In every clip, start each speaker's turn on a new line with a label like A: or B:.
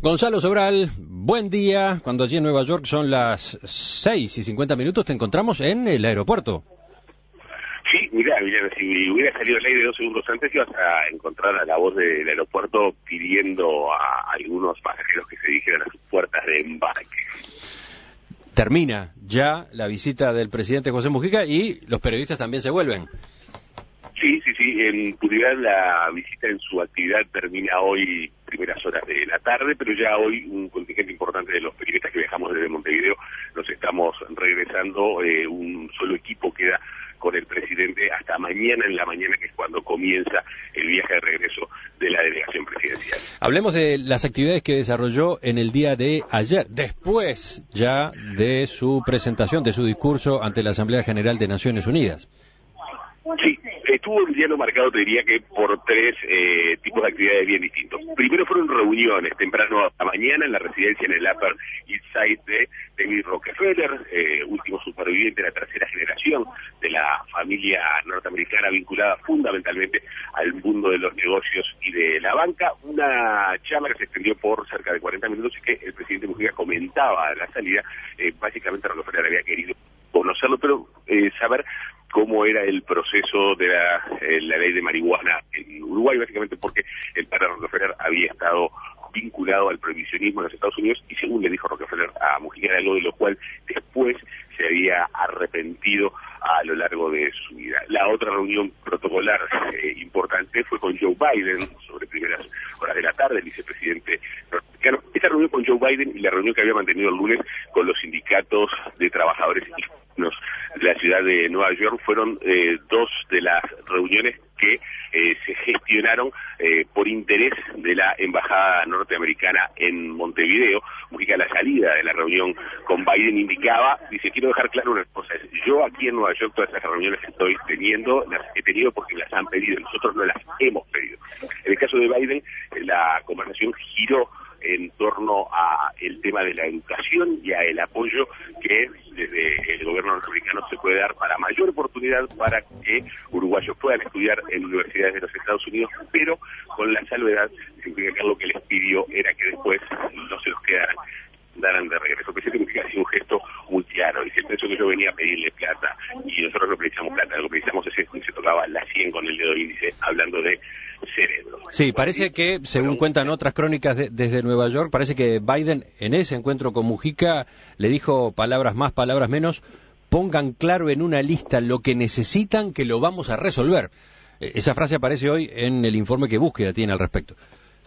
A: Gonzalo Sobral, buen día. Cuando allí en Nueva York son las 6:50, te encontramos en el aeropuerto.
B: Sí, mirá, si hubiera salido el aire 2 segundos antes, ibas a encontrar a la voz del aeropuerto pidiendo a algunos pasajeros que se dirigieran a sus puertas de embarque.
A: Termina ya la visita del presidente José Mujica y los periodistas también se vuelven.
B: Sí. En Puridad la visita en su actividad termina hoy, primeras horas de la tarde, pero ya hoy un contingente importante de los periodistas que viajamos desde Montevideo nos estamos regresando. Un solo equipo queda con el presidente hasta mañana en la mañana, que es cuando comienza el viaje de regreso de la delegación presidencial.
A: Hablemos de las actividades que desarrolló en el día de ayer, después ya de su presentación, de su discurso ante la Asamblea General de Naciones Unidas.
B: Sí, estuvo el día marcado, te diría que por tres tipos de actividades bien distintos. Primero fueron reuniones temprano a la mañana en la residencia en el Upper East Side de David Rockefeller, último superviviente de la tercera generación de la familia norteamericana vinculada fundamentalmente al mundo de los negocios y de la banca. Una charla que se extendió por cerca de 40 minutos y que el presidente Mujica comentaba a la salida. Básicamente Rockefeller había querido conocerlo, pero saber cómo era el proceso de la ley de marihuana en Uruguay, básicamente porque el padre Rockefeller había estado vinculado al prohibicionismo en los Estados Unidos y, según le dijo Rockefeller a Mujica, era algo de lo cual después se había arrepentido a lo largo de su vida. La otra reunión protocolar importante fue con Joe Biden, sobre primeras horas de la tarde, el vicepresidente norteamericano. Esta reunión con Joe Biden y la reunión que había mantenido el lunes con los sindicatos de trabajadores hispanos de la ciudad de Nueva York fueron dos de las reuniones que se gestionaron por interés de la embajada norteamericana en Montevideo. Mujica, a la salida de la reunión con Biden, indicaba, dice: quiero dejar claro una cosa, yo aquí en Nueva York todas esas reuniones que estoy teniendo, las he tenido porque las han pedido, nosotros no las hemos pedido. En el caso de Biden, la conversación giró en torno a el tema de la educación y a el apoyo que desde el gobierno norteamericano se puede dar para mayor oportunidad para que uruguayos puedan estudiar en universidades de los Estados Unidos, pero con la salvedad de que lo que les pidió era que después no se los daran de regreso. El presidente Mujica hacía un gesto muy claro, dice: pensó que yo venía a pedirle plata y nosotros no precisamos plata, lo que precisamos es esto, y se tocaba la 100 con el dedo índice, hablando de cerebro.
A: Sí, parece que, según cuentan otras crónicas desde Nueva York, parece que Biden en ese encuentro con Mujica le dijo palabras más, palabras menos: pongan claro en una lista lo que necesitan, que lo vamos a resolver. Esa frase aparece hoy en el informe que Búsqueda tiene al respecto.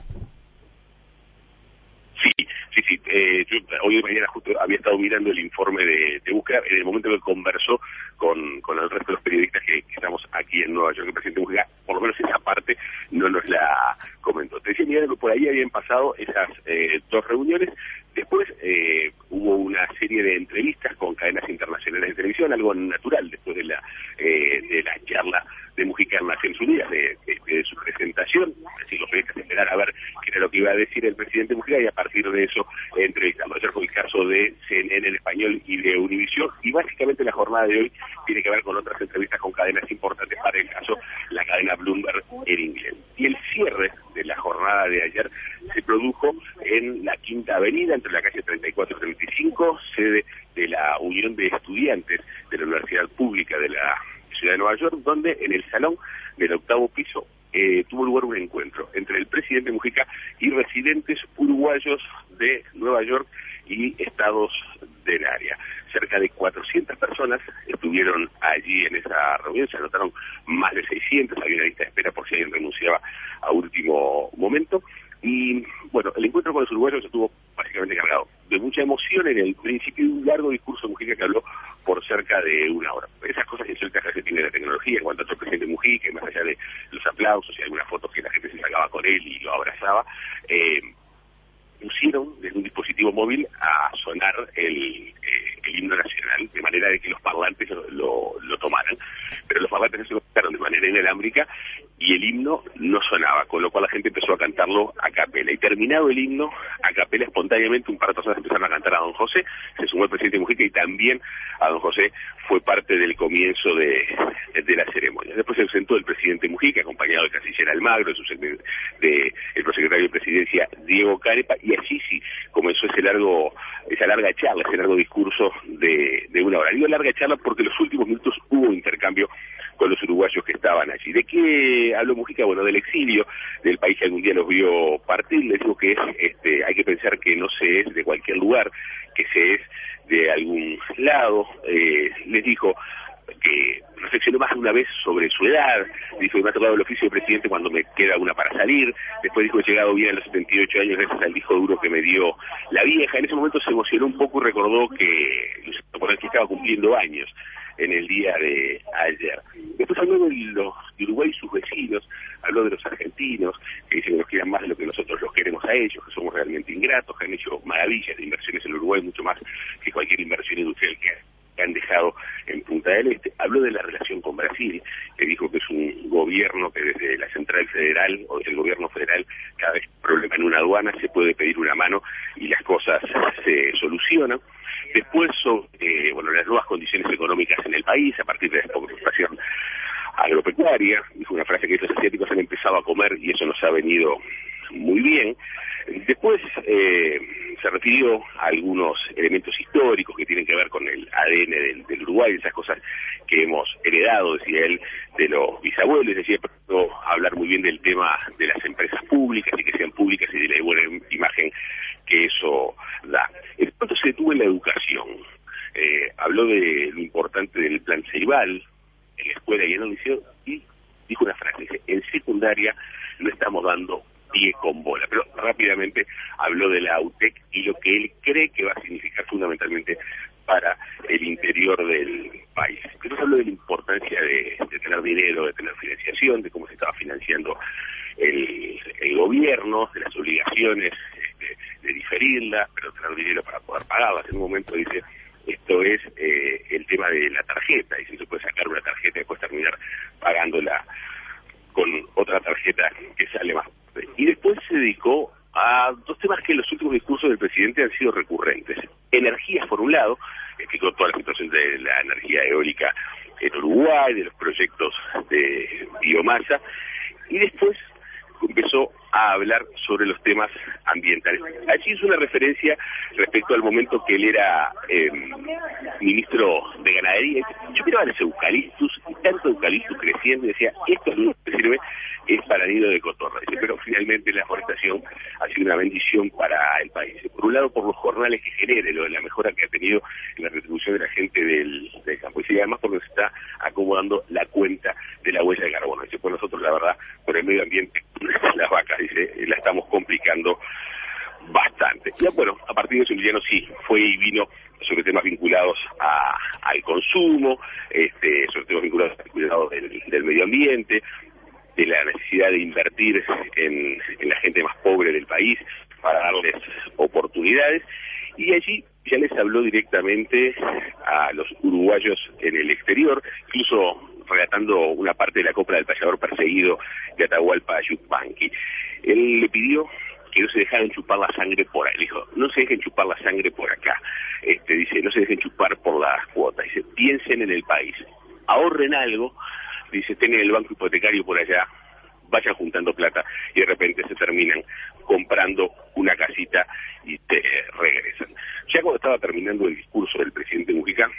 B: Sí. Yo hoy de mañana justo había estado mirando el informe de Búsqueda en el momento que conversó con el resto de los periodistas que estamos aquí en Nueva York. El presidente Mujica, por lo menos esa parte, no nos la comentó. Te decía, mira, que por ahí habían pasado esas dos reuniones. Después hubo una serie de entrevistas con cadenas internacionales de televisión, algo natural después de la charla de Mujica en Naciones Unidas, de su presentación. Así los periodistas esperaron a ver qué era lo que iba a decir el presidente Mujica y a partir de eso entrevistando. Ayer fue el caso de CNN en español y de Univision, y básicamente la jornada de hoy tiene que ver con otras entrevistas con cadenas importantes, para el caso la cadena Bloomberg en inglés. Y el cierre de la jornada de ayer se produjo en la Quinta Avenida, entre la calle 34 y 35, sede de la Unión de Estudiantes de la Universidad Pública de la Ciudad de Nueva York, donde en el salón del 8º piso tuvo lugar un encuentro entre el presidente Mujica y residentes uruguayos de Nueva York y estados del área. Cerca de 400 personas estuvieron allí en esa reunión, se anotaron más de 600, había una lista de espera por si alguien renunciaba a último momento. Y bueno, el encuentro con los uruguayos estuvo básicamente cargado de mucha emoción en el principio y un largo discurso de Mujica que habló por cerca de una hora. Esas cosas que suelta que tiene la tecnología, en cuanto al presidente Mujica, más allá de los aplausos y algunas fotos que la gente se sacaba con él y lo abrazaba, pusieron desde un dispositivo móvil a sonar el himno nacional, de manera de que los parlantes lo tomaran, pero los parlantes no se conectaron de manera inalámbrica y el himno no sonaba, con lo cual la gente empezó a cantarlo a capela. Y terminado el himno, a capela, espontáneamente un par de personas empezaron a cantar a Don José, se sumó el presidente Mujica y también a Don José fue parte del comienzo de la ceremonia. Después se ausentó el presidente Mujica, acompañado del canciller Almagro, del prosecretario de Presidencia Diego Carepa, y así comenzó esa larga charla, ese largo discurso de una hora. Digo larga charla porque en los últimos minutos hubo intercambio con los uruguayos que estaban allí. ¿De qué habló Mujica? Bueno, del exilio, del país que algún día los vio partir. Les digo que hay que pensar que no se es de cualquier lugar, que se es de algún lado. Les dijo que reflexionó más de una vez sobre su edad. Dijo que me ha tocado el oficio de presidente cuando me queda una para salir. Después dijo que he llegado bien a los 78 años gracias al disco duro que me dio la vieja. En ese momento se emocionó un poco y recordó que estaba cumpliendo años en el día de ayer. Después habló de Uruguay y sus vecinos, habló de los argentinos, que dicen que nos quieran más de lo que nosotros los queremos a ellos, que somos realmente ingratos, que han hecho maravillas de inversiones en Uruguay, mucho más que cualquier inversión industrial que han dejado en Punta del Este. Habló de la relación con Brasil, que dijo que es un gobierno que desde la Central Federal o desde el gobierno federal, cada vez que hay un problema en una aduana se puede pedir una mano y las cosas se solucionan. Después sobre las nuevas condiciones económicas en el país a partir de la exportación agropecuaria. Dijo una frase que los asiáticos han empezado a comer y eso nos ha venido muy bien. Después se refirió a algunos elementos históricos que tienen que ver con el ADN del Uruguay, esas cosas que hemos heredado, decía él, de los bisabuelos. Decía, pero hablar muy bien del tema de las empresas públicas y que sean públicas y de la buena imagen que eso da. En cuanto se detuvo en la educación, habló de lo importante del plan Ceibal en la escuela y en el liceo y dijo una frase, dice, en secundaria no estamos dando pie con bola, pero rápidamente habló de la UTEC y lo que él cree que va a significar fundamentalmente para el interior del país. Entonces habló de la importancia de tener dinero, de tener financiación, de cómo se estaba financiando el gobierno, de las obligaciones de diferirla, pero tener dinero para poder pagarlas. En un momento dice, esto es el tema de la tarjeta, y si se puede sacar una tarjeta y después terminar pagándola con otra tarjeta que sale más. Y después se dedicó a dos temas que en los últimos discursos del presidente han sido recurrentes. Energías, por un lado, explicó toda la situación de la energía eólica en Uruguay, de los proyectos de biomasa, y después empezó a hablar sobre los temas ambientales. Allí hizo una referencia respecto al momento que él era ministro de Ganadería. Yo miraba los eucaliptus, y tanto eucaliptus creciendo, y decía, esto no sirve, es para nido de cotorra. Dice, pero finalmente la forestación ha sido una bendición para el país. Por un lado, por los jornales que genere, la mejora que ha tenido en la retribución de la gente del campo. Y además porque se está acomodando la cuenta de la huella de carbono. Dice, pues nosotros, la verdad, por el medio ambiente, las vacas, dice, la estamos complicando bastante. Y bueno, a partir de eso Emiliano sí fue y vino sobre temas vinculados al consumo, sobre temas vinculados al cuidado del medio ambiente, de la necesidad de invertir en la gente más pobre del país para darles oportunidades, y allí ya les habló directamente a los uruguayos en el exterior, incluso relatando una parte de la copla del payador perseguido de Atahualpa Yupanqui. Él le pidió que no se dejaran chupar la sangre por ahí. Le dijo, no se dejen chupar la sangre por acá. Dice, no se dejen chupar por las cuotas. Dice, piensen en el país, ahorren algo. Dice, tienen el banco hipotecario por allá, vayan juntando plata y de repente se terminan comprando una casita y te regresan. Ya cuando estaba terminando el discurso del presidente Mujica,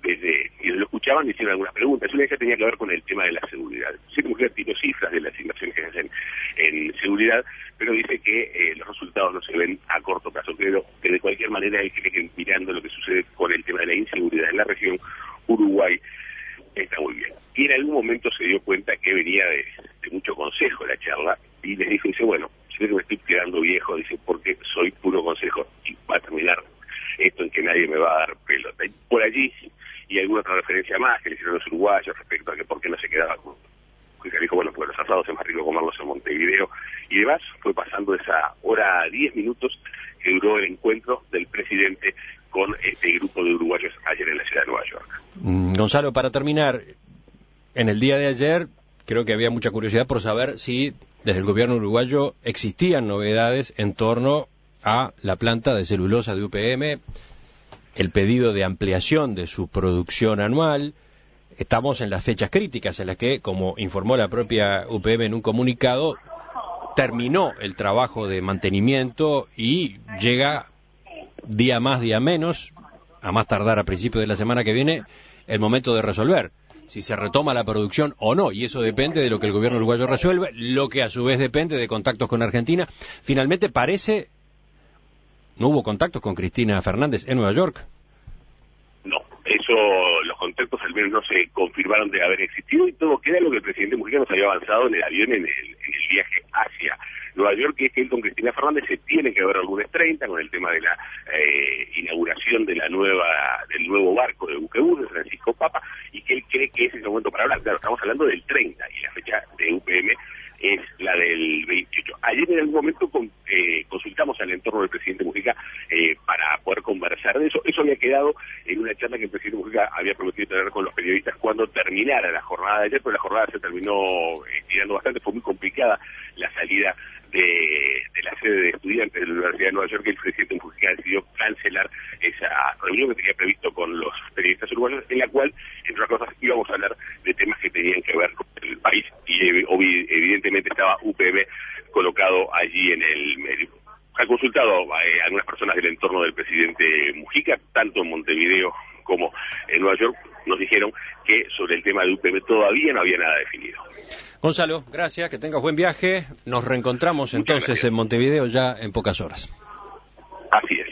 B: y lo escuchaban, le hicieron algunas preguntas. Una de ellas tenía que ver con el tema de la seguridad. Sí, Mujica tiró cifras de las inversiones que hacen en seguridad, pero dice que los resultados no se ven a corto plazo. Creo que de cualquier manera él cree que mirando lo que sucede con el tema de la inseguridad en la región, Uruguay está muy bien. Y en algún momento se dio cuenta que venía de mucho consejo la charla, y les dijo, dice, bueno, sé que me estoy quedando viejo, dice, porque soy puro consejo, y va a terminar esto en que nadie me va a dar pelota. Y por allí, y alguna otra referencia más que le hicieron los uruguayos respecto a que por qué no se quedaba con... Que dijo, bueno, pues los asados es más rico comerlos en Montevideo, y demás. Fue pasando esa hora 10 minutos que duró el encuentro del presidente con este grupo de uruguayos ayer en la ciudad de Nueva York.
A: Gonzalo, para terminar, en el día de ayer creo que había mucha curiosidad por saber si desde el gobierno uruguayo existían novedades en torno a la planta de celulosa de UPM, el pedido de ampliación de su producción anual. Estamos en las fechas críticas en las que, como informó la propia UPM en un comunicado, terminó el trabajo de mantenimiento y llega día más, día menos, a más tardar a principios de la semana que viene, el momento de resolver si se retoma la producción o no, y eso depende de lo que el gobierno uruguayo resuelva, lo que a su vez depende de contactos con Argentina. Finalmente no hubo contactos con Cristina Fernández en Nueva York.
B: No, los contactos al menos no se confirmaron de haber existido, y todo queda lo que el presidente Mujica nos había avanzado en el avión en el viaje hacia Nueva York, que es que él con Cristina Fernández se tiene que ver el lunes 30 con el tema de la inauguración de del nuevo barco de buquebús de Francisco Papa, y que él cree que ese es el momento para hablar. Claro, estamos hablando del 30 y la fecha de UPM es la del 28. Ayer en algún momento consultamos al entorno del presidente Mujica para poder conversar de eso. Eso había quedado en una charla que el presidente Mujica había prometido tener con los periodistas cuando terminara la jornada de ayer, pero la jornada se terminó estirando bastante. Fue muy complicada la salida de la sede de estudiantes de la Universidad de Nueva York, que el presidente Mujica decidió cancelar esa reunión que tenía previsto con los periodistas uruguayos, en la cual, entre otras cosas, íbamos a hablar de temas que tenían que ver con el país, y evidentemente estaba UPM colocado allí en el medio. Ha consultado a algunas personas del entorno del presidente Mujica, tanto en Montevideo como en Nueva York, nos dijeron que sobre el tema de UPM todavía no había nada definido.
A: Gonzalo, gracias, que tengas buen viaje. Nos reencontramos entonces en Montevideo ya en pocas horas.
B: Así es.